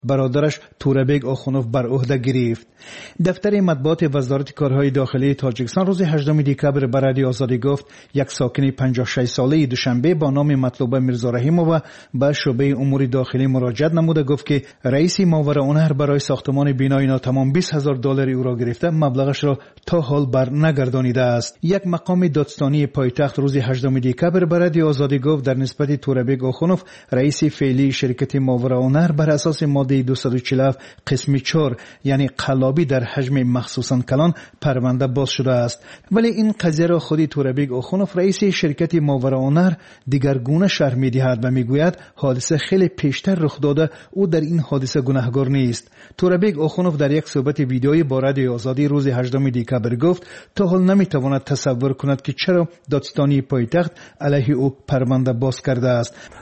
برادرش تورابک آخونوف بر عهده گرفت. دفتر مطبوعات وزارت کارهای داخلی تاجیکستان روز 18 دکبر به رادیو آزادی گفت یک ساکن 56 ساله دوشنبه با نام مطلوبه میرزا رحیمووا به شعبه امور داخلی مراجعت نموده گفت که رئیس ماوراءالنهر برای ساختمان بینای ناتمام $20,000 او را گرفته مبلغش را تا حال بر نگردانیده است. یک مقام دادستانی پایتخت روز 18 دکبر به رادیو آزادی گفت در نسبت تورابک آخونوف رئیس فعلی شرکت ماوراءالنهر بر اساس ماده 247 قسم 4 یعنی قلابی در حجم مخصوصا کلان پرونده باز شده است. ولی این قضیه را خود تورابک آخونوف رئیس شرکت ماوراءالنهر دیگرگونه شرح می‌دهد و میگوید حادثه خیلی پیشتر رخ داده، او در این حادثه گناهکار نیست. تورابک آخونوف در یک صحبت ویدیویی با رادیو آزادی روز 18 دکبر گفت تا حال نمیتواند تصور کند که چرا دادستانی پایتخت علیه او پرونده باز کرده است.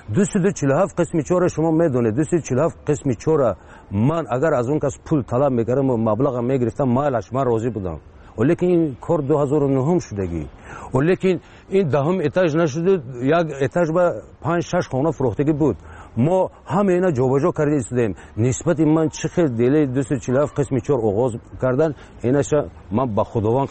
247 قسم 4 شما میدونید 247 قسم 4 من اگر از اون کس پول طلب میکردم و مبلغ میگرفتم مالش من راضی بودم، ولیکن این کار 2009 شدگی، ولیکن این دهم اتاج نشده، یک اتاج با 5-6 خانه فروختگی بود. ما همه اینا جابجا کرده ایستادیم. نسبت من چقدر دیلی 247 قسم 4 آغاز کردن اینش من با خداوند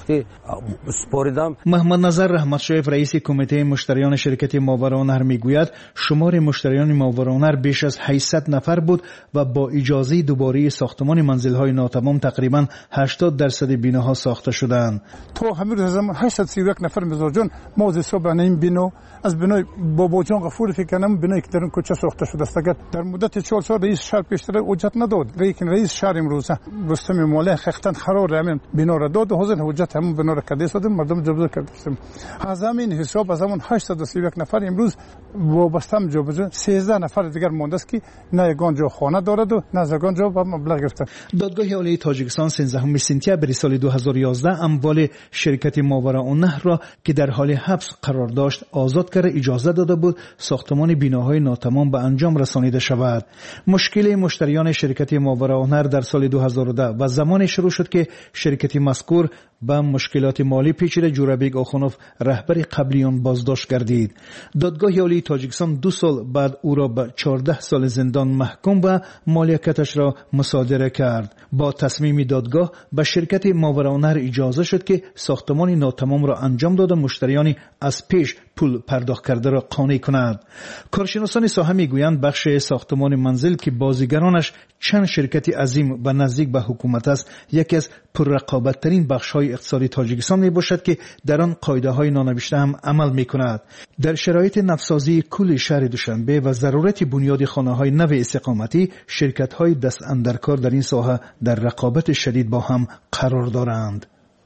سپاریدم. محمد نظر رحمتشایف رئیس کمیته مشتریان شرکت ماوراءالنهر میگوید شمار مشتریان ماوراءالنهر بیش از 800 نفر بود و با اجازه دوباره ساختمان منزل‌های ناتمام تقریبا 80% بیناها ساخته شدند. تو همین زمان 831 نفر میزار جان ما از صبح این بینو از بنای بابا جان غفور فکر کنم بنایی که در این کوچه ساخته شده است. اگر در مدت 4 سال رئیس شهر پیشتر حجت نداد، لیکن رئیس شهر امروز رستم موله خختن قرار همین بنا را داد و حاضر حجت همون بنا را کرده است، مردم جابجا کرده است. از همین حساب از همون 831 نفر امروز وابسته جابجا 13 نفر دیگر مونده است که نه یگان جا خانه دارد و نه یگان جا مبلغ گرفته. دادگاه عالی تاجیکستان 13 سپتامبر سال 2011 اموال شرکت ماوراءالنهر را که در حال حبس قرار داشت آزاد کرده اجازه داده بود ساختمان بیناهای ناتمام به انجام رسانیده شود. مشکل مشتریان شرکت ماوراءالنهر در سال 2010 و زمان شروع شد که شرکت مذکور با مشکلات مالی پیچیده جورابک آخونوف رهبر قبلی آن بازداشت گردید. دادگاه عالی تاجیکستان 2 سال بعد او را به 14 سال زندان محکوم و مالیاتش را مصادره کرد. با تصمیم دادگاه به شرکت ماوراءالنهر اجازه شد که ساختمان ناتمام را انجام داده مشتریانی از پیش پول پرداخت کرده را قانع کند. کارشناسان ساحه میگویند بخش ساختمان منزل که بازیگرانش چند شرکت عظیم و نزدیک به حکومت است یکی از پررقابت‌ترین بخش‌های اقتصادی تاجیکستان میباشد که در آن قاعده‌های نانوشته هم عمل میکند. در شرایط نفسازی کل شهر دوشنبه و ضرورت بنیاد خانه‌های نو استقامتی شرکت‌های دست اندرکار در این ساحه در رقابت شدید با هم قرار دارند.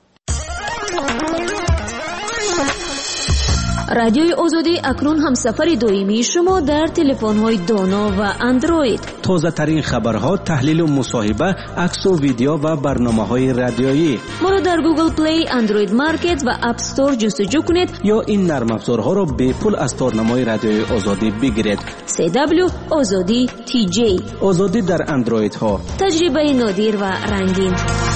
رادیوی آزادی اکنون هم سفر دائمی شما در تلفن‌های دانا و اندروید. تازه ترین خبرها، تحلیل و مصاحبه، عکس و ویدیو و برنامه‌های رادیویی. ما را در گوگل پلی، اندروید مارکت و اپ استور جستجو کنید یا این نرم افزارها را به پول از تارنمای رادیوی آزادی بگیرید. CW آزادی TJ. آزادی در اندروید ها. تجربه نادر و رنگین.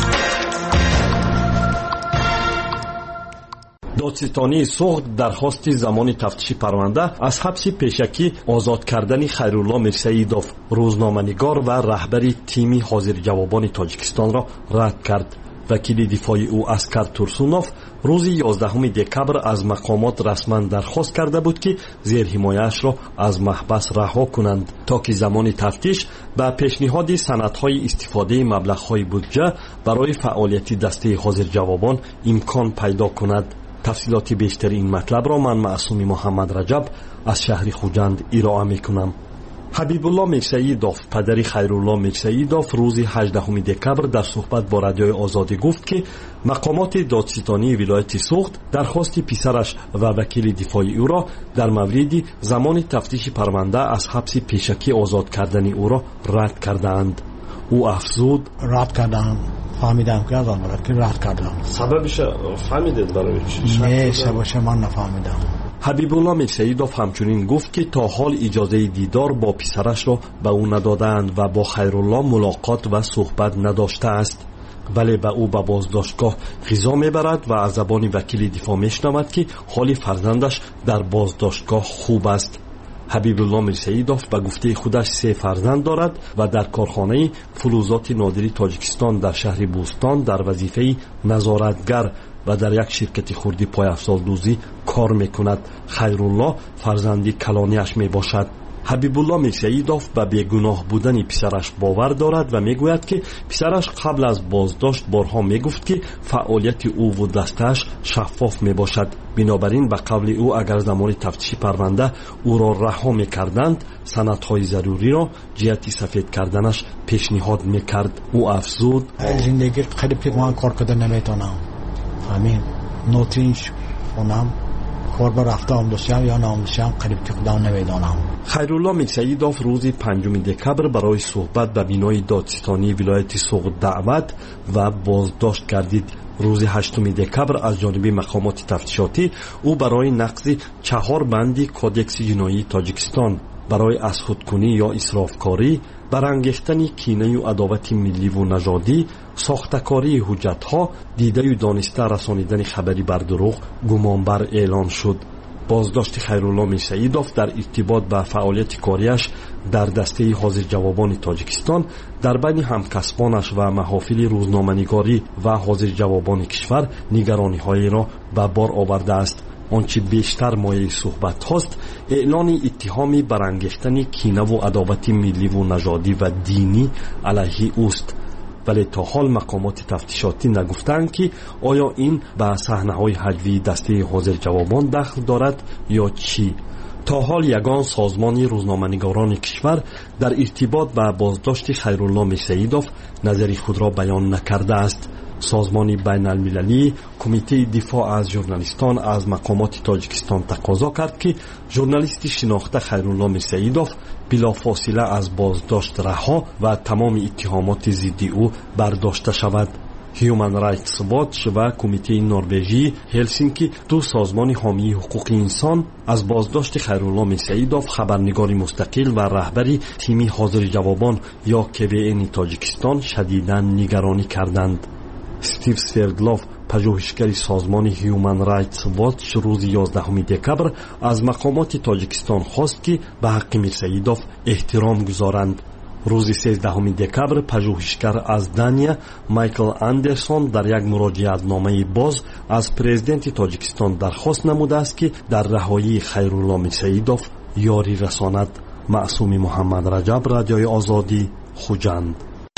دادستانی سوخت درخواست زمان تفتیش پرونده از حبس پیشکی آزاد کردن خیرالله میرسیدوف روزنامه‌نگار و رهبر تیم حاضر جوابان تاجیکستان را رد کرد. وکیل دفاع او اسکر تورسونوف روز 11 دکبر از مقامات رسما درخواست کرده بود که زیر حمایه‌اش را از محبس رها کنند تا که زمان تفتیش به پیشنهاد سندهای استفاده مبلغ‌های بودجه برای فعالیت دسته حاضر جوابان امکان پیدا کند. تفصیلات بیشتر این مطلب را من معصوم محمد رجب از شهر خوجند ارائه میکنم. حبیب الله میرسیدوف پدر خیرالله میرسیدوف روز 18 دکبر در صحبت با رادیوی آزادی گفت که مقامات دادستانی ولایت سوخت درخواست پسرش و وکیل دفاعی او را در مورد زمان تفتیش پرونده از حبس پیشکی آزاد کردن او را رد کردند. او افزود رد کردم، فهمیدم که از آن که رد کردم. سببش فهمیدید برای چی؟ نه سببش من نفهمیدم. حبیب الله میرسیدوف همچنین گفت که تا حال اجازه دیدار با پسرش را به او ندادند و با خیرالله ملاقات و صحبت نداشته است. ولی به او به بازداشتگاه غذا میبرد و از زبان وکیل دفاع میشنود که حال فرزندش در بازداشتگاه خوب است. ҳабибулло мирсаидов ба гуфтаи худаш 3 фарзанд дорад ва дар корхонаи фулузоти нодири тоҷикистон дар шаҳри Бӯстон дар вазифаи назоратгар ва дар як ширкати хурди пойафзолдӯзӣ кор мекунад. хайрулло фарзанди калонияш мебошад. ҳабибулло мирсаидов ба бегуноҳ будани писараш бовар дорад ва мегӯяд ки писараш қабл аз боздошт борҳо мегуфт ки фаъолияти ӯву дастааш шаффоф мебошад. бинобар ин ба қавли ӯ агар замони тафтиши парванда ӯро раҳо мекарданд, санадҳои заруриро ҷиҳати сафед карданаш пешниҳод мекард. ӯ афзуд: زندگی خیلی من کار کرده نمیتونم همین نوتینش اونم کار بر رفته آموزشم یا ناموزشم قریب که خودم نمیدانم. хайрулло мирсаидов рӯзи 5 декабр барои суҳбат ба бинои додситонии вилояти суғд даъват ва боздошт гардид. рӯзи 8 декабр аз ҷониби мақомоти тафтишотӣ ӯ барои нақзи 4 банди кодекси ҷиноии тоҷикистон барои азхудкунӣ ё исрофкорӣ, барангехтани кинаю адовати милливу нажодӣ, сохтакории ҳуҷҷатҳо, дидаю дониста расонидани хабари бар дурӯғ гумонбар эълон шуд. боздошти хайрулло мирсаидов дар иртибот ба фаъолияти корияш дар дастаи ҳозирҷавобони тоҷикистон дар байни ҳамкасбонаш ва маҳофили рӯзноманигорӣ ва ҳозирҷавобони кишвар нигарониҳоеро ба бор овардааст. ончи бештар мояи суҳбатҳост эълони иттиҳоми барангехтани кинаву адовати милливу нажодӣ ва динӣ алайҳи ӯст. вале то ҳол мақомоти тафтишотӣ нагуфтанд ки оё ин ба саҳнаҳои ҳаҷвии дастаи ҳозирҷавобон дахл дорад ё чӣ. то ҳол ягон созмони рӯзноманигорони кишвар дар иртибот ба боздошти хайрулло мирсаидов назари худро баён накардааст. созмони байналмилалии кумитаи дифоъ аз журналистон аз мақомоти тоҷикистон тақозо кард ки журналисти шинохта хайрулло мирсаидов билофосила аз боздошт раҳо ва тамоми иттиҳомоти зидди ӯ бардошта шавад. Human Rights Watch ва кумитаи норвежии Ҳелсинки, ду созмони ҳомии ҳуқуқи инсон, аз боздошти хайрулло мирсаидов хабарнигори мустақил ва раҳбари тими ҳозирҷавобон ё КВН-и Тоҷикистон шадидан нигаронӣ карданд. Стив Свердлов, пажӯҳишгари созмони Human Rights Watch, рӯзи 11 декабр аз мақомоти Тоҷикистон хост ки ба ҳаққи Мирсаидов эҳтиром гузоранд. рӯзи 13 декабр пажӯҳишгар аз Дания Майкл Андерсон дар як муроҷиатномаи боз аз президенти Тоҷикистон дархост намудааст ки дар раҳоии хайрулло Мирсаидов ёрӣ расонад. маъсуми муҳаммад раҷаб, радиои озодӣ, хуҷанд.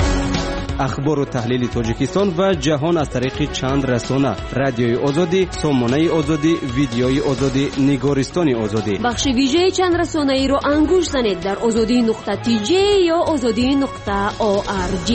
ахбору таҳлили тоҷикистон ва ҷаҳон аз тариқи чанд расона: радиои озодӣ, сомонаи озодӣ, видеои озодӣ, нигористони озодӣ. бахши вижеи чанд расонаиро ангуш занед дар озодӣ.tj ё озодӣ.org.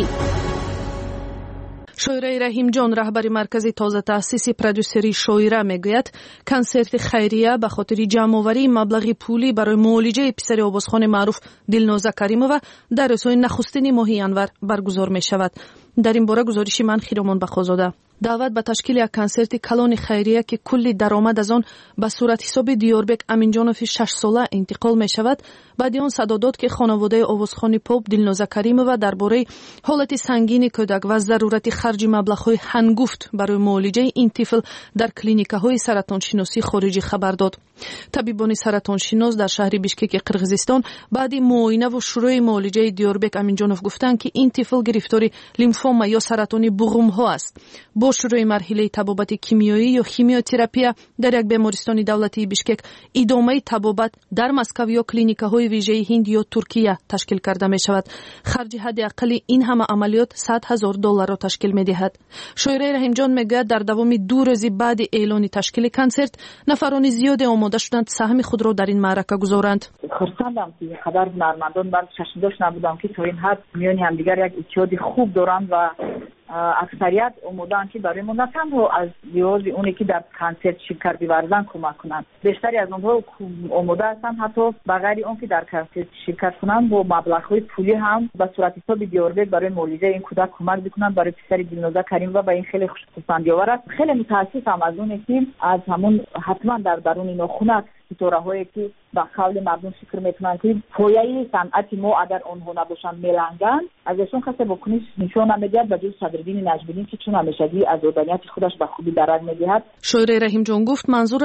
шоираи раҳимҷон, раҳбари маркази тозатаъсиси продюсери шоира, мегӯяд консерти хайрия ба хотири ҷамъоварии маблағи пулӣ барои муолиҷаи писари овозхони маъруф Дилноза Каримова дар рӯзҳои нахустини моҳи январ баргузор мешавад. дар ин бора гузориши ман Хиромон Бахозода. даъват ба ташкили як консерти калони хайрия ки кулли даромад аз он ба суратҳисоби Диёрбек Аминҷонови 6-сола интиқол мешавад, баъди он садо дод ки хонаводаи овозхони поп Дилноза Каримова дар бораи ҳолати сангини кӯдак ва зарурати харҷи маблағҳои ҳангуфт барои муолиҷаи ин тифл дар клиникаҳои саратоншиносӣ хориҷӣ хабар дод. табибони саратоншинос дар шаҳри Бишкеки Қирғизистон баъди муоинаву шурӯи муолиҷаи Диёрбек Аминҷонов гуфтанд ки ин тифл гирифтори лимфома ё саратони буғумҳо аст. бо шурӯи марҳилаи табобати кимиёӣ ё химиотерапия дар як бемористони давлатии Бишкек, идомаи табобат дар Москав ё клиникаҳои вижаи Ҳинд ё Туркия ташкил карда мешавад. харҷи ҳадди аққали ин ҳама амалиёт $100,000 ташкил медиҳад. шоираи раҳимҷон мегӯяд дар давоми 2 рӯзи баъди эълони ташкили консерт нафарони зиёде омода шуданд саҳми худро дар ин маърака гузоранд. хурсандам ки қадар ҳунармандон баъд шашмдош набудам ки то ин ҳад миёни ҳамдигар як иттиҳоди хуб доранд ва аксарият омодаанд ки барои мо на танҳо аз лиҳози оне ки дар консерт ширкат биварзанд кӯмак кунанд, бештари аз онҳо омода ҳастанд ҳатто ба ғайри он ки дар консерт ширкат кунанд бо маблағҳои пулӣ ҳам ба суратҳисоби Диёрбек барои муолиҷаи ин кӯдак кӯмак бикунанд. барои писари Дилноза Каримова ба ин хеле хушхусандиовар аст. хеле мутаассифам аз оне ки аз ҳамун ҳатман дар даруни нохунак ситораҳое ки ба қавли мардум фикр метунанд ки пояи санъати мо агар онҳо набошанд меланганд, аз эшон касе бокуниш нишон намедиҳад ба ҷуз Садриддини Наҷмиддин ки чун ҳамешагӣ аз одамияти худаш ба хубӣ дарак медиҳад. шоираи раҳимҷон гуфт манзураш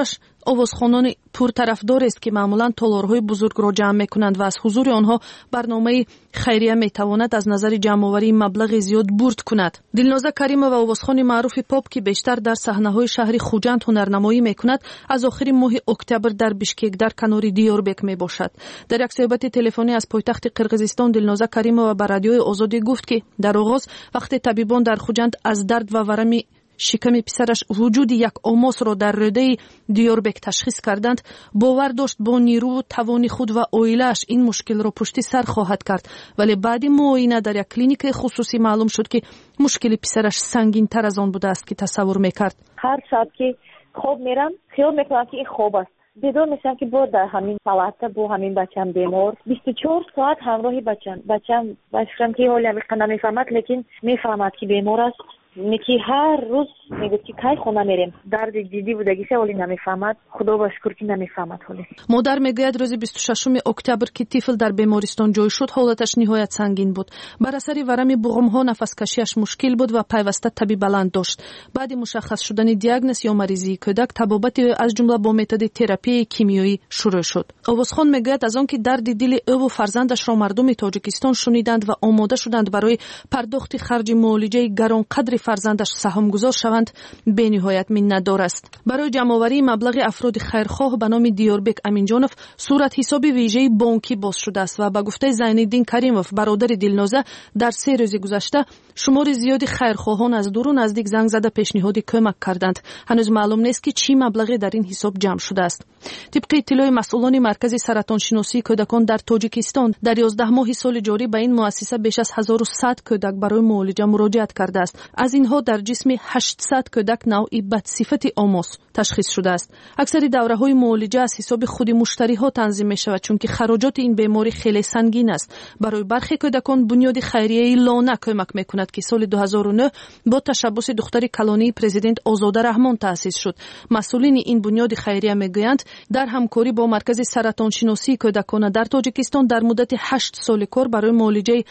овозхонон пуртарафдор است که معمولا تالارهای بزرگ را جمع میکنند و از حضور آنها برنامه خیریه میتواند از نظر جمع‌آوری مبلغ زیاد برد کند. دلنازا کریمова овозхон معروف پاپ که بیشتر در صحنه‌های شهر خوجند هنرنمایی میکند از آخر ماه اکتبر در بشکک در کنار دیوربک میباشد. در یک صحبت تلفنی از پایتخت قرقیزستان دلنازا کریمова به رادیوی آزادی گفت که در آغاز وقتی طبیبان در خوجند از درد و ورم شکم پسرش وجود یک آماس را در رده دیوربک تشخیص کردند، باور داشت با نیرو و توان خود و عائله‌اش این مشکل را پشت سر خواهد کرد، ولی بعد معاینه در یک کلینیک خصوصی معلوم شد که مشکل پسرش سنگین تر از آن بوده است که تصور میکرد. هر شب که خواب میرم خیال میکنم که این خواب است. بیدار میشم که با در همین پالاتا با همین بچم بیمار 24 ساعت همراهی بچم باشم که حالا نمیفهمد، لیکن میفهمد که بیمار است. میگه هر روز میگه که کی خونه میریم، درد جدی بودگیشه ولی نمیفهمد. خدا با شکر که نمیفهمد. ولی مادر میگوید روز 26 اکتبر که طفل در بیمارستان جای شد حالتش نهایت سنگین بود. بر اثر ورم بغم‌ها نفس کشیش مشکل بود و پیوسته تبی بلند داشت. بعد مشخص شدن دیاگنوز یا مریضی کودک تبابت از جمله با متد تراپی کیمیایی شروع شد. اوزخان میگوید از آنکه درد دل او و فرزندش را مردم تاجیکستان شنیدند و آماده شدند برای پرداخت خرج معالجه گرانقدر فرزندش سهامگذار شوند به نهایت منتدار است. برای جمع‌آوری مبلغ افراد خیرخواه به نام دیوربک امینجانов صورت حساب ویژه بانکی باز شده است و به گفته زینالدین کریمov برادر دلنازا در 3 روز گذشته شمار زیادی خیرخواهان از دور و نزدیک زنگ زده پیشنهاد کمک کردند. هنوز معلوم نیست که چی مبلغی در این حساب جمع شده است. طبق اطلاع مسئولان مرکز سرطان شناسی کودکان در تاجیکستان در 11 ماه سال جاری به این مؤسسه بیش از 1100 کودک برای معالجه مراجعت کرده است. از اینها در جسم 800 کودک نوعی بدصفت آماس تشخیص شده است. اکثر دوره‌های معالجه از حساب خود مشتری‌ها تنظیم می‌شود چون که خراجات این بیماری خیلی سنگین است. برای برخی کودکان بنیاد خیریه لانه کمک می‌کند که سال 2009 با تشبث دختر کلانی پرزیدنت آزاده رحمان تأسیس شد. مسئولین این بنیاد خیریه می‌گویند در همکاری با مرکز سرطان شناسی کودکان در تاجیکستان در مدت 8 سال کار برای معالجه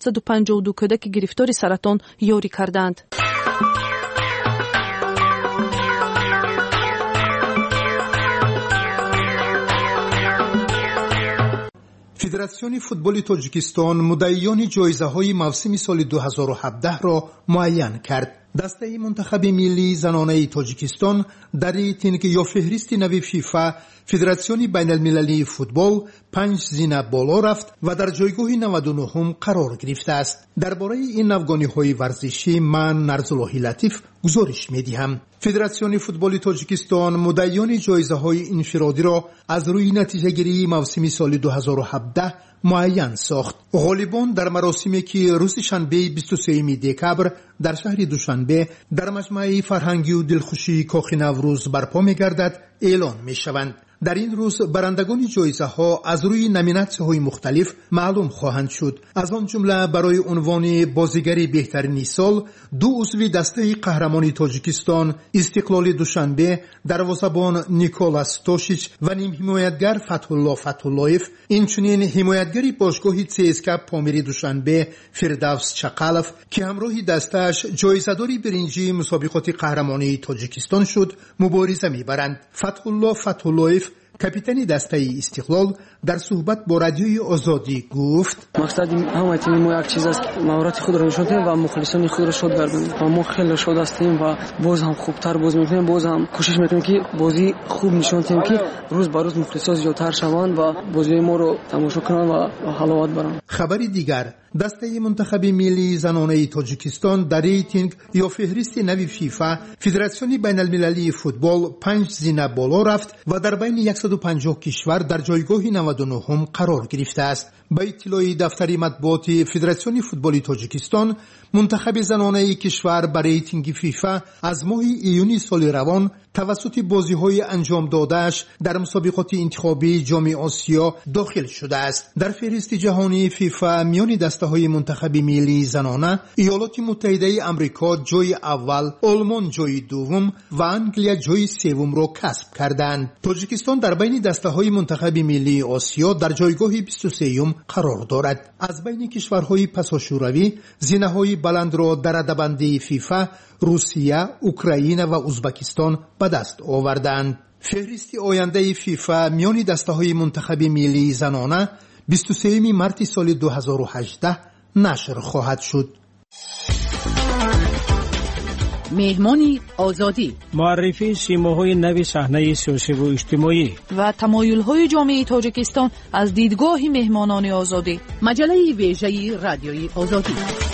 752 کودک گرفتار سرطان یاری کردند. فدراسیون فوتبال تاجیکستان مدعیان جایزه‌های موسم سال 2017 را معین کرد. دسته منتخب ملی زنانه تاجیکستان در ریتینگ یا فهرست نو فیفا فدراسیون بین المللی فوتبال 5 زینه بالا رفت و در جایگاه 99 قرار گرفته است. درباره این نوگانی‌های ورزشی من نرزاللهی لطیف گزارش می‌دهم. فدراسیون فوتبال تاجیکستان مدعیان جایزه‌های انفرادی را از روی نتیجه‌گیری موسم سال 2017 معین ساخت. غالبان در مراسمی که روز شنبه 23 دکبر در شهر دوشنبه در مجمع فرهنگی و دلخوشی کاخ نوروز برپا می‌گردد اعلان می‌شوند. در این روز برندگان جایزه ها از روی نامیناسیون های مختلف معلوم خواهند شد. از آن جمله برای عنوان بازیگر بهترین سال 2 عضو دسته قهرمان تاجیکستان استقلال دوشنبه دروازه‌بان نیکولاس توشیچ و نیم حمایتگر فتح‌الله فتح‌اللهیف، اینچنین حمایتگر باشگاه CSKA پامیری دوشنبه فردوس چقالف که همراه دستش جایزه‌دار برنجی مسابقات قهرمانی تاجیکستان شد مبارزه می‌برند. فتح‌الله فتح‌اللهیف کاپیتان دسته استقلال در صحبت با رادیوی آزادی گفت مقصد همه تیم ما یک چیز است، مهارت خود را نشون دهیم و مخلصان خود را شاد گردانیم و ما خیلی شاد هستیم و باز هم خوبتر بازی می‌کنیم، باز هم کوشش می‌کنیم که بازی خوب نشون دهیم که روز به روز مخلصان زیادتر شوند و بازی ما رو تماشا کنند و حلاوت برند. خبر دیگر، دسته منتخب ملی زنانه تاجیکستان در ریتینگ یا فهرست نو فیفا فدراسیون بین المللی فوتبال 5 زینه بالا رفت و در بین 150 کشور در جایگاه 99 قرار گرفته است. با اطلاع دفتر مطبوعات فدراسیون فوتبال تاجیکستان، منتخب زنانه کشور برای ریتینگ فیفا از ماه ایونی سال روان توسط بازی‌های انجام داده‌اش در مسابقات انتخابی جام آسیا داخل شده است. در فهرست جهانی فیفا میان دسته‌های منتخب ملی زنانه ایالات متحده آمریکا جای اول، آلمان جای دوم و انگلیس جای سوم را کسب کردند. تاجیکستان در بین دسته‌های منتخب ملی آسیا در جایگاه 23 قرار دارد. از بین کشورهای پساشوروی زینه‌های بلند را در رده‌بندی فیفا روسیه، اوکراین و ازبکستان به دست آوردند. فهرست آینده فیفا میان دسته‌های منتخب ملی زنانه 23 مارس سال 2018 نشر خواهد شد. مهمانی آزادی، معرفی سیماهای نو صحنه سیاسی و اجتماعی و تمایل‌های جامعه تاجیکستان از دیدگاه مهمانان آزادی. مجله ویژه رادیوی آزادی.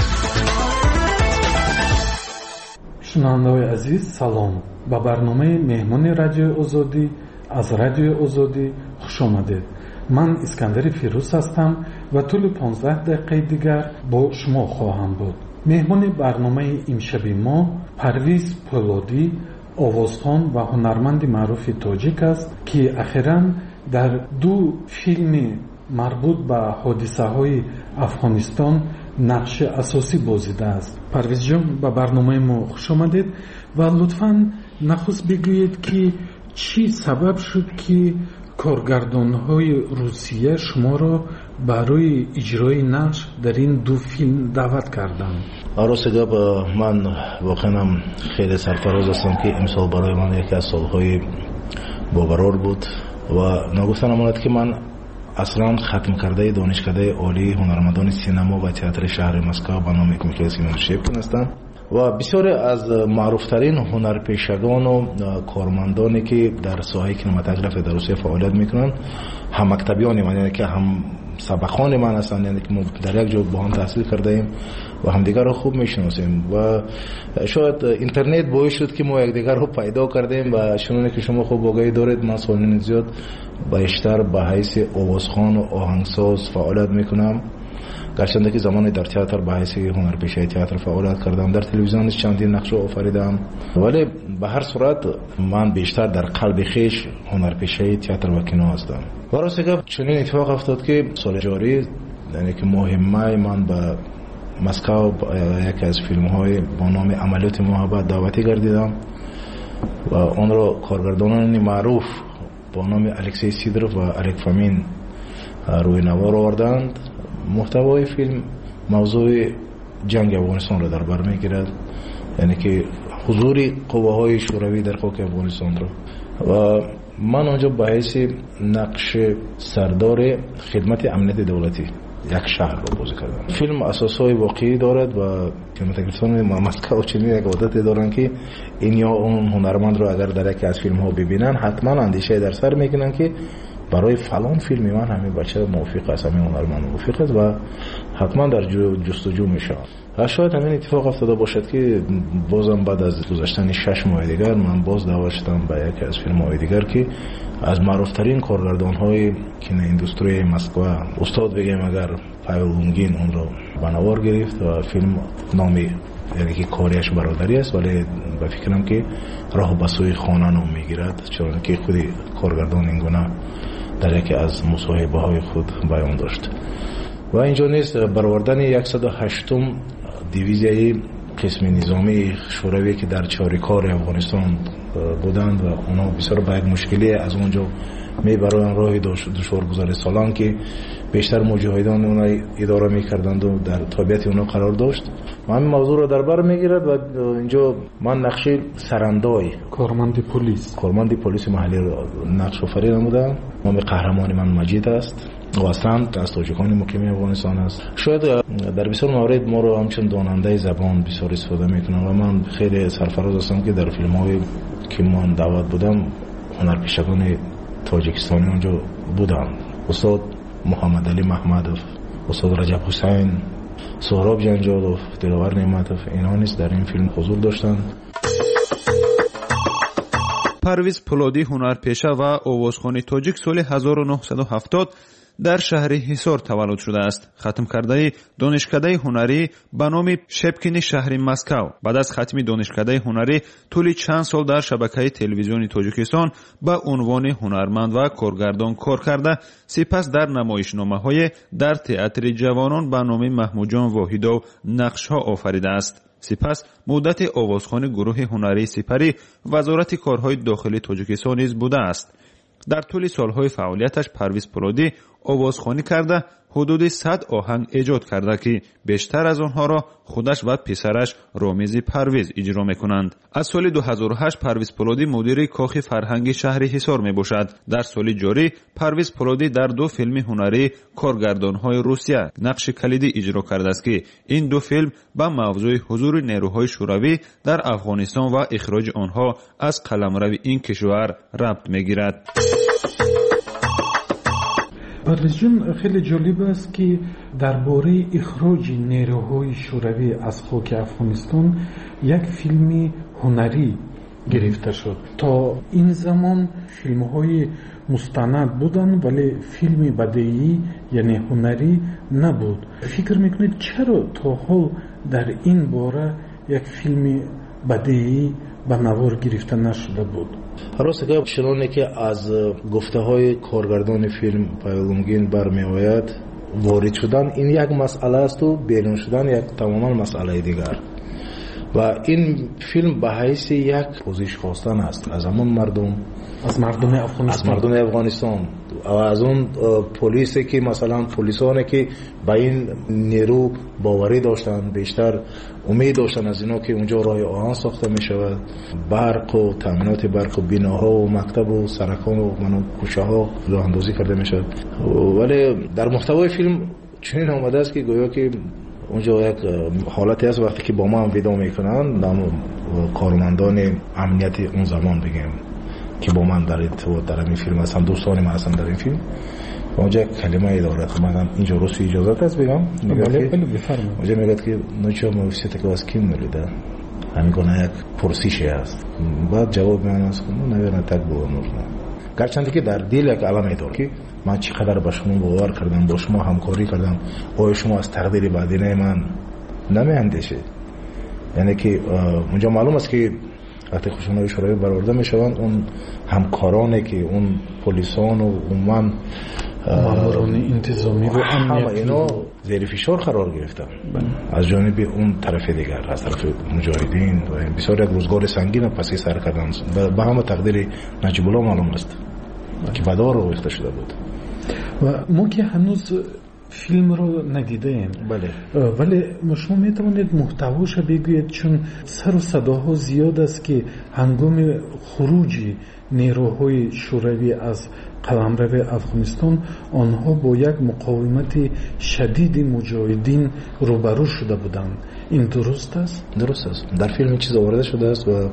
شنوندگان عزیز سلام. با برنامه مهمانی رادیوی آزادی از رادیوی آزادی خوش آمدید. من اسکندر فیروز هستم و طول 15 دقیقه دیگر با شما خواهم بود. مهمان برنامه امشب ما پرویز پولادی، آوازخوان و هنرمند معروف تاجیک است که اخیراً در 2 فیلم مربوط به حادثه های افغانستان نقش اساسی بازیده است. پرویز جان به برنامه ما خوش آمدید و لطفاً نخست بگویید که چی سبب شد که کارگردان‌های روسیه شما را برای اجرای نقش در این 2 فیلم دعوت کردند؟ راستش من واقعا خیلی سرفراز هستم که امسال برای من یکی از سالهای باقرار بود و نگفتن امانت که من اصلا ختم کرده دانشکده عالی هنرمندان سینما و تئاتر شهر مسکو به نام میخائیل سیمونشیف هستم و بسیاری از معروفترین هنرپیشگان و کارمندانی که در ساحه کینماتوگراف در روسیه فعالیت میکنن هم مکتبیان من، یعنی که هم سبقان من هستند، یعنی که ما در یک جا با هم تحصیل کرده ایم و همدیگر رو خوب میشناسیم و شاید اینترنت باعث شد که ما یکدیگر رو پیدا کردیم و شنونه که شما خوب آگاهی دارید من سالین زیاد بیشتر به حیث آوازخوان و آهنگساز فعالیت میکنم، گرچه که زمانی در تئاتر به حیث هنرپیشه تئاتر فعالیت کردم، در تلویزیون چندین نقش آفریدم، ولی به هر صورت من بیشتر در قلب خویش هنرپیشه تئاتر و کینو هستم. و راست که چنین اتفاق افتاد که سال جاری یعنی که مهمه من به مسکو یکی از فیلم‌های با نام عملیات محبت دعوتی گردیدم و آن را کارگردانان معروف با نام الکسی سیدروف و الیک فامین روی نوار آوردند. محتوای فیلم موضوع جنگ افغانستان را در بر میگیرد، یعنی که حضور قواهای شوروی در خاک افغانستان را و من آنجا به حیث نقش سردار خدمت امنیت دولتی یک شهر را بازی کردم. فیلم اساسهای واقعی دارد و کینماتوگرافیستان مسکو چنین یک عادت دارند که این یا اون هنرمند رو اگر در یکی از فیلم ها ببینن حتما اندیشه در سر میکنن که برای فلان فیلم من همین بچه موافق است، همین هنرمند موافق است و حتما در جستجو میشه. شاید همین اتفاق افتاده باشد که بازم بعد از گذشتن 6 ماه دیگر من باز دعوت شدم به یکی از فیلم‌های دیگر که از معروفترین کارگردان‌های کینو اندستری مسکو استاد بگیم اگر پاول لونگین اون رو به نوار گرفت و فیلم نامی یعنی که کاریش برادری است ولی به فکرم که راه به سوی خانه نام میگیرد، چون که خود کارگردان این گونه در یکی از مصاحبه‌های خود بیان داشت. و اینجا نیست برآوردن 108م دیویزیای قسم نظامی شوروی که در چاریکار افغانستان بودند و اونا بسیار با یک مشکلی از اونجا میبرن راه دشوارگذار سالان که بیشتر مجاهدان اونا اداره میکردند و در تابعیت اونا قرار داشت و همین موضوع رو در بر میگیرد و اینجا من نقش سرندای کارمند پلیس محلی رو نقش آفریدم بودم. نام قهرمان من مجید است و اصلا از تاجیکان مقیم افغانستان است. شاید در بسیار موارد ما رو همچون داننده زبان بسیار استفاده میکنم و من خیلی سرفراز هستم که در فیلم های که من دعوت بودم هنرپیشگان تاجیکستانی اونجا بودم. استاد محمد علی محمدوف، استاد رجب حسین، سهراب جنجالوف، دلاور نعمتوف، اینا نیز در این فیلم حضور داشتند. پرویز پولادی هنرپیشه و آوازخوان تاجیک سال 1970 در شهر حصار تولد شده است. ختم کرده دانشکده هنری به نام شپکین شهر مسکو. بعد از ختم دانشکده هنری طول چند سال در شبکه تلویزیونی تاجیکستان به عنوان هنرمند و کارگردان کار کرده، سپس در نمایشنامه‌های در تئاتر جوانان به نام محمود جان واحدو نقش‌ها آفریده است. سپس مدت آوازخوان گروه هنری سپری وزارت کارهای داخلی تاجیکستان نیز بوده است. در طول سالهای فعالیتش پرویز پولادی آوازخوانی کرده حدود 100 آهنگ ایجاد کرده که بیشتر از آنها را خودش و پسرش رامیز پرویز اجرا میکنند. از سال 2008 پرویز پولادی مدیر کاخ فرهنگی شهر حصار می باشد. در سال جاری پرویز پولادی در 2 فیلم هنری کارگردانهای روسیه نقش کلیدی اجرا کرده است که این 2 فیلم به موضوع حضور نیروهای شوروی در افغانستان و اخراج آنها از قلمرو این کشور ربط میگیرد. پرویز جون، خیلی جالب است که درباره اخراج نیروهای شوروی از خاک افغانستان یک فیلم هنری گرفته شد. تا این زمان فیلم های مستند بودن ولی فیلم بدیعی یعنی هنری نبود. فکر میکنید چرا تا حال در این باره یک فیلم بدیعی به نوار گرفته نشده بود؟ راست که چنانه که از گفته های کارگردان فیلم پایلونگین برمی آید، وارد شدن این یک مسئله است و بیرون شدن یک تماما مسئله دیگر. و این فیلم به حیث یک پوزش خواستن است از همون مردم، از مردم افغانستان و از اون پلیسی که مثلا پلیسانی که به این نیرو باوری داشتن، بیشتر امید داشتن از اینا که اونجا راه آهن ساخته می شود، برق و تامینات برق و بیناها و مکتب و سرکان و کوچه ها راه اندازی کرده می شود. ولی در محتوای فیلم چنین آمده است که گویا که اونجا یک حالتی هست وقتی که با ما هم ویدیو میکنن، کارمندان امنیت اون زمان بگیم که با من در ارتباط در این فیلم هستن، دوستان من هستن در این فیلم، اونجا کلمه ای دارد. من اینجا روسی اجازت است بگم، اونجا میگه که نوچه موسیقی که از کیم نلیده همین گونه یک پرسیشی هست. بعد جواب من است که نویرن تک بگم گرچند که در دل یک علامه دار که من چقدر با شما باور کردم، با شما همکاری کردم، آیا شما از تقدیر بعدینه من نمی اندیشید؟ یعنی که اونجا معلوم است که وقتی خشونت شوروی برآورده می شوند، اون همکارانی که اون پلیسان و عموما ماموران انتظامی و همه اینا زیر فشار قرار گرفتن از جانب اون طرف دیگر، از طرف مجاهدین و بسیار یک روزگار سنگین پسی سر کردن. به همه تقدیر نجیب الله معلوم است که بدار رو ریخته شده بود. و ما که هنوز فیلم رو ندیده ایم، ولی شما میتوانید محتواش بگوید، چون سر و صداها زیاد است که هنگام خروج نیروهای شوروی از قلمرو افغانستان آنها با یک مقاومت شدید مجاهدین روبرو شده بودند. این درست است؟ درست است. در فیلم چیز آورده شده است و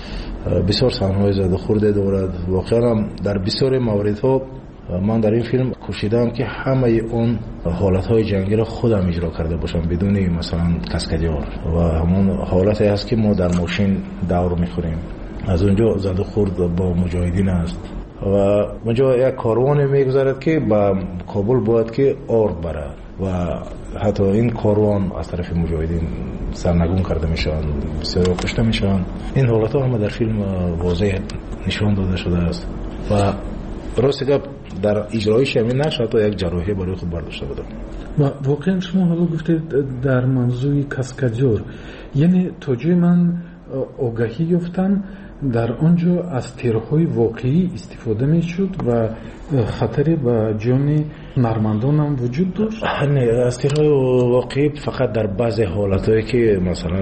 بسیار صحنه‌های زده خورده دارد. واقعا در بسیار موردها من در این فیلم کوشیدم که همه اون حالتهای جنگی را خودم اجرا کرده باشم بدون مثلا کاسکادیور، و همون حالتی است که ما در ماشین دور میخوریم، از اونجا زده خورد با مجاهدین است و اونجا یک کاروان میگذارد که با کابل باید که آرد بره و حتی این کاروان از طرف مجاهدین سرنگون کرده میشن، بسیار کشته میشن. این حالت ها همه در فیلم واضح نشان داده شده است و راست گپ در اجرایش همین نقش حتی یک جراحی برای خود برداشته بودم. و واقعا شما حالا گفتید در منظور کاسکادیور، یعنی تا جای من آگاهی یافتم در آنجا از تیرهای واقعی استفاده میشد و خطری به جان نرمندان هم وجود داشت؟ نه، از تیرهای واقعی فقط در بعضی حالتهایی که مثلا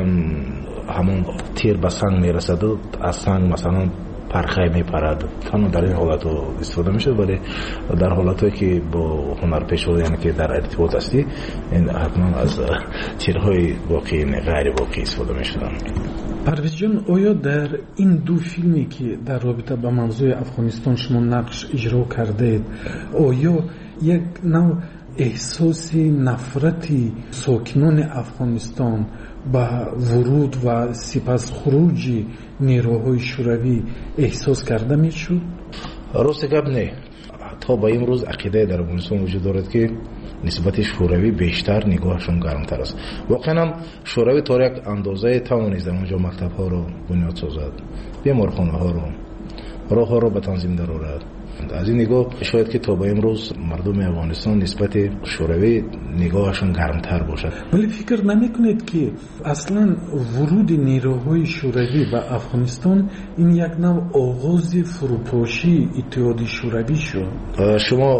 همون تیر به سنگ میرسد و از سنگ مثلا پرخه میپرد، تنها در این حالت استفاده میشه، ولی در حالتهایی که با هنرپیشه یعنی که در ارتباط هستی، این حتما از تیرهای واقعی غیر واقعی استفاده میشدن. پرویز جان، آیا در این دو فیلمی که در رابطه با موضوع افغانستان شما نقش اجرا کردید، آیا یک نوع احساس نفرتی ساکنان افغانستان با ورود و سپس خروج نیروهای شوروی احساس کرده میشد؟ راست گپ نه. تا با امروز عقیده در افغانستان وجود دارد که نسبت شوروی بیشتر نگاهشون گرمتر است. واقعا شوروی تا یک اندازه توانست در اونجا مکتب ها رو بنیاد سازد، بیمارخانه ها رو، راه ها رو به تنظیم درآورد. از این نگاه شاید که تا به امروز مردم افغانستان نسبت شوروی نگاهشون گرمتر باشد. ولی فکر نمیکنید که اصلا ورود نیروهای شوروی به افغانستان این یک نوع آغاز فروپاشی اتحاد شوروی شد؟ شما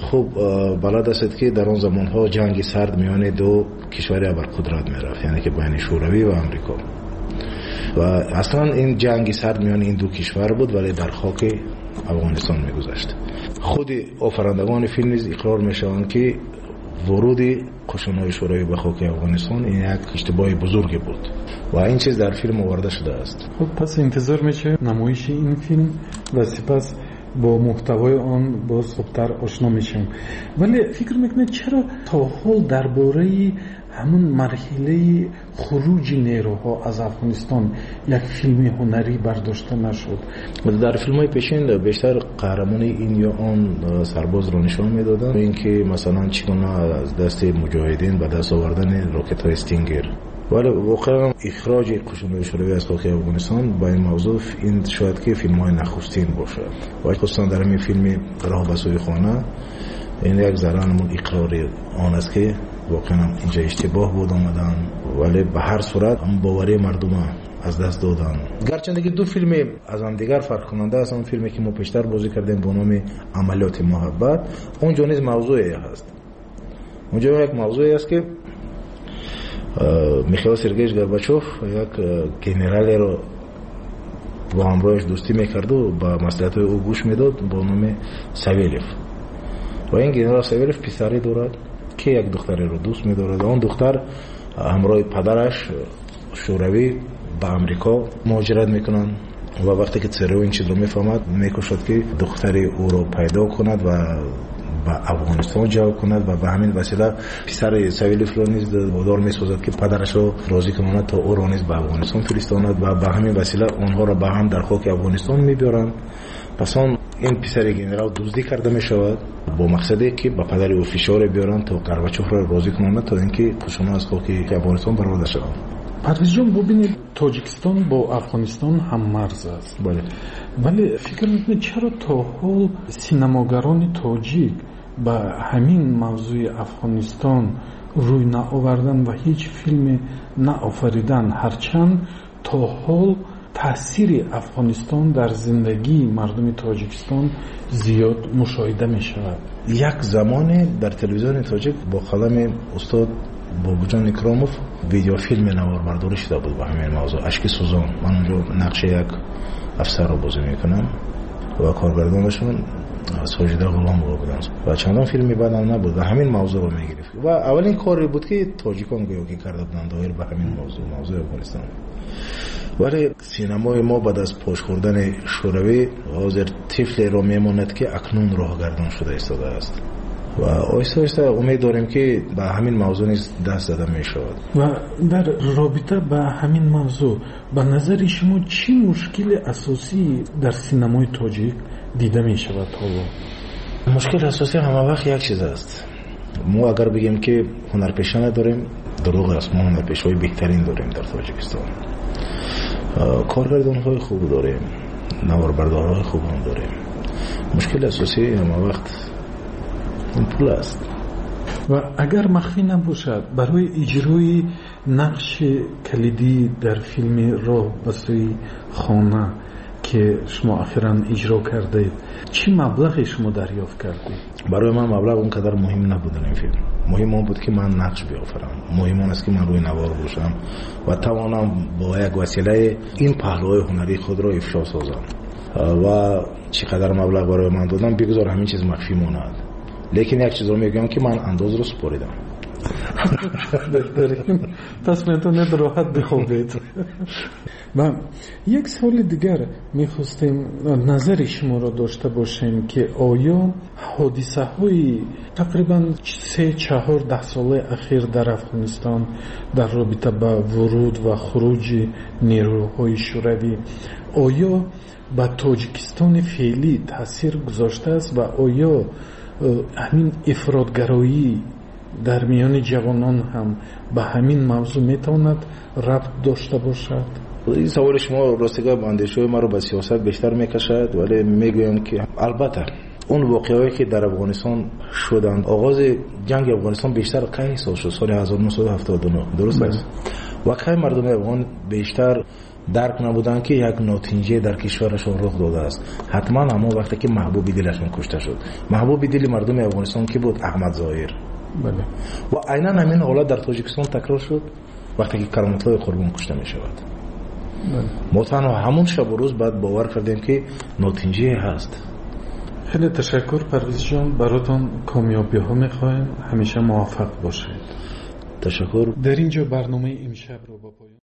خوب بلد است که در اون زمانها جنگ سرد میان دو کشور ابرقدرت میرفت، یعنی که بین شوروی و آمریکا، و اصلا این جنگ سرد میان این دو کشور بود ولی در خاک افغانستان میگذشت. خود آفرندگان فیلم نیز اقرار میشوند که ورود قشون‌های شوروی به خاک افغانستان این یک اشتباه بزرگی بود و این چیز در فیلم آورده شده است. خب پس انتظار میشه نمایش این فیلم و سپس با محتوای آن باز خوبتر آشنا میشیم. ولی فکر میکنید چرا تا حال درباره همون مرحله خروج نیروها از افغانستان یک فیلم هنری برداشته نشد؟ در فیلم های پیشین بیشتر قهرمان این یا آن سرباز را نشان میدادن، اینکه مثلا چگونه از دست مجاهدین به دست آوردن راکت های استینگر. ولی واقعا اخراج قشون‌های شوروی از خاک افغانستان با این موضوع این شاید که فیلم های نخستین باشد و خصوصا در این فیلم راه به سوی خانه این یک ذره‌نمون اقرار آن است که واقعا اینجا اشتباه بود آمدن، ولی به هر صورت هم باوری مردم از دست دادن. گرچند که دو فیلم از هم دیگر فرق کننده است. اون فیلمی که ما پیشتر بازی کردیم با نام عملیات محبت، اونجا نیز موضوعی هست. اونجا یک موضوعی است که میخائیل سرگییویچ گورباچوف یک گنرالی رو با همراهش دوستی میکرد و با مصلحت‌های او گوش میداد با نام ساویلیف، و این گنرال ساویلیف پسری دارد که یک دختری رو دوست می‌دارد. اون دختر همراه پدرش شوروی به امریکا مهاجرت میکنن و وقتی که تسرو این چیز رو میفهمد میکوشد که دختری او رو پیدا کند و به افغانستان جلب کند و به همین وسیله پسر ساویلیف رو نیز وادار میسازد که پدرش رو راضی کند تا او را نیز به افغانستان فرستاند و به همین وسیله آنها را به هم در خاک افغانستان میبرند. پس این پسر گنرال دزدی کرده می شود با مقصدی که به پدر او فشار بیارن تا گورباچوف را راضی کنند تا اینکه قشون‌ها از خاک افغانستان برآورده شوند. پرویز جان ببینید تاجیکستان با افغانستان هم مرز است. بله. ولی فکر می‌کنید چرا تا حال سینماگران تاجیک به همین موضوع افغانستان روی نآوردن و هیچ فیلم نآفریدن، هرچند تا حال تاثیر افغانستان در زندگی مردم تاجیکستان زیاد مشاهده می شود؟ یک زمان در تلویزیون تاجیک با قلم استاد بابوجان اکراموف ویدیو فیلم نواربرداری شده بود با همین موضوع اشک سوزان. من اونجا نقش یک افسر رو بازی میکنم و کارگردانشون ساجده غلام بودن و چندان فیلمی بعدم نبود و همین موضوع رو میگرفت و اولین کاری بود که تاجیکان گویاگی کرده بودند دایر به همین موضوع افغانستان. ولی سینمای ما بعد از پاش خوردن شوروی حاضر طفلی را میماند که اکنون راهگردان شده ایستاده است و آیسته آیسته امید داریم که به همین موضوع نیز دست زده می شود. و در رابطه با همین موضوع به نظر شما چی مشکل اساسی در سینمای تاجیک دیده می شود حالا؟ مشکل اساسی همه وقت یک چیز است. ما اگر بگیم که هنرپیشه نداریم دروغ است. ما هنرپیشه‌های بهترین داریم در تاجیکستان. کارگردان های خوب داریم، نواربردارهای خوب هم داریم. مشکل اساسی همه وقت این پول است. و اگر مخفی نباشد برای اجرای نقش کلیدی در فیلم راه به سوی خانه که شما اخیراً اجرا کردید چی مبلغی شما دریافت کردید؟ برای من مبلغ اونقدر مهم نبود در این فیلم. مهم اون بود که من نقش بیافرم، مهم اون است که من روی نوار باشم و توانم با یک وسیله این پهلوهای هنری خود را افشا سازم و چقدر مبلغ برای من دادم بگذار همین چیز مخفی ماند. لیکن یک چیز رو میگم که من انداز رو سپاریدم. پس میتونید راحت بخوابید. و یک سوال دیگر میخواستیم نظر شما را داشته باشیم که آیا حادثه های تقریبا 3-4 ساله اخیر در افغانستان در رابطه با ورود و خروج نیروهای شوروی آیا به تاجیکستان فعلی تاثیر گذاشته است و آیا همین افراطگرایی در میان جوانان هم به همین موضوع میتواند ربط داشته باشد؟ این سوال شما راستگاه اندیشه ما رو به سیاست بیشتر میکشد، ولی میگویم که البته اون واقعهایی که در افغانستان شدند، آغاز جنگ افغانستان بیشتر کی سال شد؟ سال 1979 درست است؟ و کی مردم افغان بیشتر درک نبودن که یک ناتنجی در کشورشون رخ داده است. حتما اما وقتی که محبوب دلشون کشته شد، محبوب دل مردم افغانستان که بود احمد ظاهر، بله. و عیناً همین حالت در تاجیکستان تکرار شد وقتی که کرامت الله قربان کشته می شود. ما تنها همون شب و روز بعد باور کردیم که ناتنجی هست. خیلی تشکر پرویز جان، براتون کامیابی ها میخوایم، همیشه موفق باشید. تشکر. در اینجا برنامه امشب رو با پایان